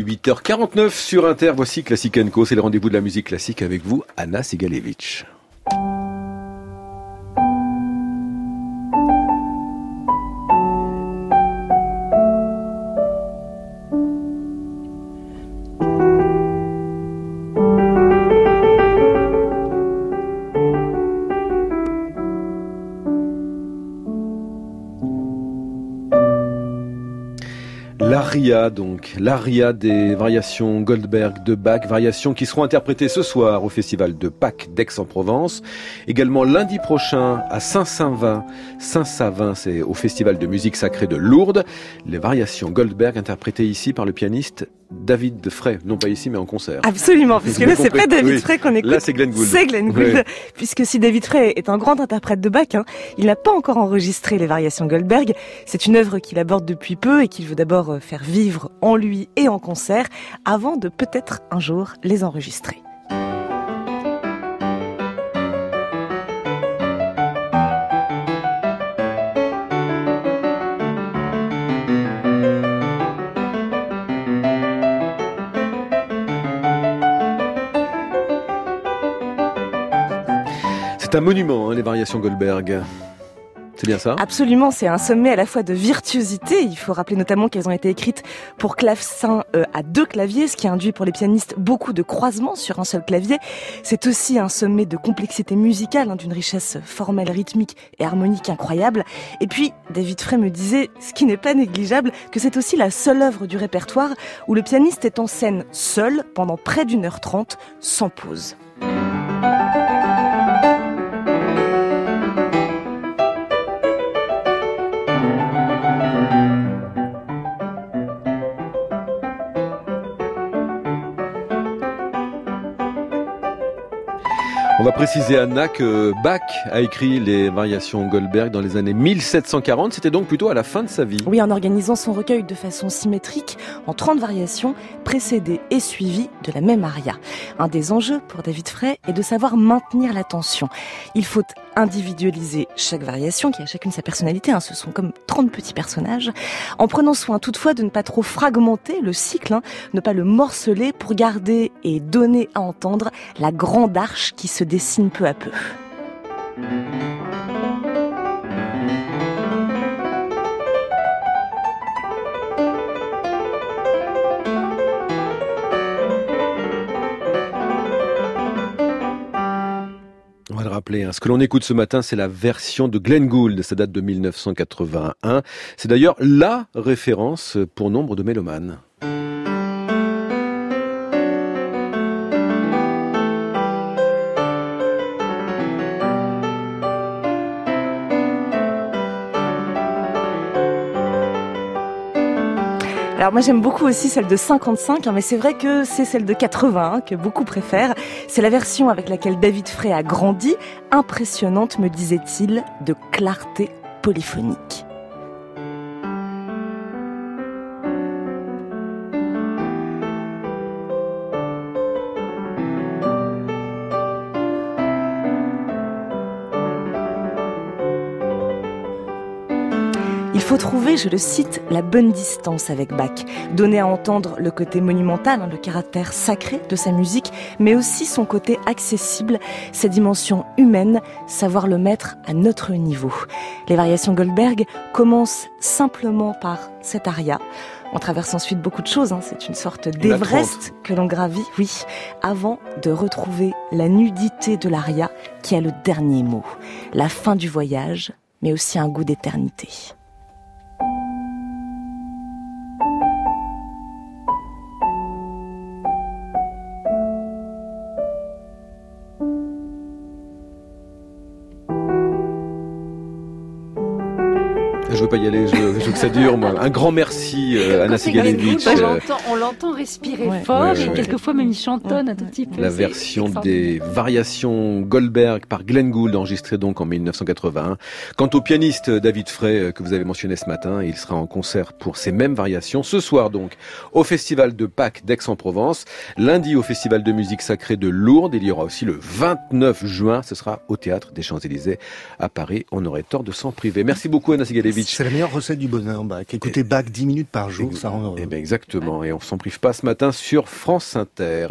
8h49 sur Inter, voici Classic & Co, c'est le rendez-vous de la musique classique avec vous, Anna Sigalevitch. L'aria des variations Goldberg de Bach, variations qui seront interprétées ce soir au Festival de Pâques d'Aix-en-Provence. Également lundi prochain à Saint-Savin, c'est au Festival de musique sacrée de Lourdes. Les variations Goldberg interprétées ici par le pianiste David Frey, non pas ici mais en concert. Absolument, puisque là c'est pas David Frey qu'on écoute. Là c'est Glenn Gould. C'est Glenn Gould, puisque si David Frey est un grand interprète de Bach, il n'a pas encore enregistré les variations Goldberg. C'est une œuvre qu'il aborde depuis peu et qu'il veut d'abord faire vivre en lui et en concert avant de peut-être un jour les enregistrer. C'est un monument, les variations Goldberg. C'est bien ça ? Absolument, c'est un sommet à la fois de virtuosité. Il faut rappeler notamment qu'elles ont été écrites pour clavecin à 2 claviers, ce qui induit pour les pianistes beaucoup de croisements sur un seul clavier. C'est aussi un sommet de complexité musicale, d'une richesse formelle, rythmique et harmonique incroyable. Et puis, David Frey me disait, ce qui n'est pas négligeable, que c'est aussi la seule œuvre du répertoire où le pianiste est en scène seul pendant près d'1h30, sans pause. On va préciser, Anna, que Bach a écrit les variations Goldberg dans les années 1740. C'était donc plutôt à la fin de sa vie. Oui, en organisant son recueil de façon symétrique, en 30 variations, précédées et suivies de la même aria. Un des enjeux pour David Frey est de savoir maintenir l'attention. Il faut individualiser chaque variation, qui a chacune sa personnalité, ce sont comme 30 petits personnages, en prenant soin toutefois de ne pas trop fragmenter le cycle, ne pas le morceler pour garder et donner à entendre la grande arche qui se dessine peu à peu. On va le rappeler, ce que l'on écoute ce matin, c'est la version de Glenn Gould, ça date de 1981. C'est d'ailleurs la référence pour nombre de mélomanes. Alors moi j'aime beaucoup aussi celle de 55, mais c'est vrai que c'est celle de 80 que beaucoup préfèrent. C'est la version avec laquelle David Frey a grandi, impressionnante me disait-il, de clarté polyphonique. Il faut trouver, je le cite, la bonne distance avec Bach, donner à entendre le côté monumental, le caractère sacré de sa musique, mais aussi son côté accessible, sa dimension humaine, savoir le mettre à notre niveau. Les variations Goldberg commencent simplement par cette aria. On traverse ensuite beaucoup de choses, c'est une sorte d'Everest que l'on gravit, oui, avant de retrouver la nudité de l'aria qui a le dernier mot, la fin du voyage, mais aussi un goût d'éternité. Je veux pas y aller, je veux que ça dure, moi. Un grand merci, Anna Sigalevitch. On l'entend respirer fort, et quelquefois même il chantonne un tout petit peu. La version des variations Goldberg par Glenn Gould, enregistrée donc en 1981. Quant au pianiste David Frey, que vous avez mentionné ce matin, il sera en concert pour ces mêmes variations. Ce soir donc, au Festival de Pâques d'Aix-en-Provence. Lundi, au Festival de musique sacrée de Lourdes. Il y aura aussi le 29 juin, ce sera au Théâtre des Champs-Élysées à Paris. On aurait tort de s'en priver. Merci beaucoup, Anna Sigalevitch. C'est la meilleure recette du bonheur, Bach. Écoutez Bach 10 minutes par jour, ça rend heureux. Eh ben exactement, et on s'en prive pas ce matin sur France Inter.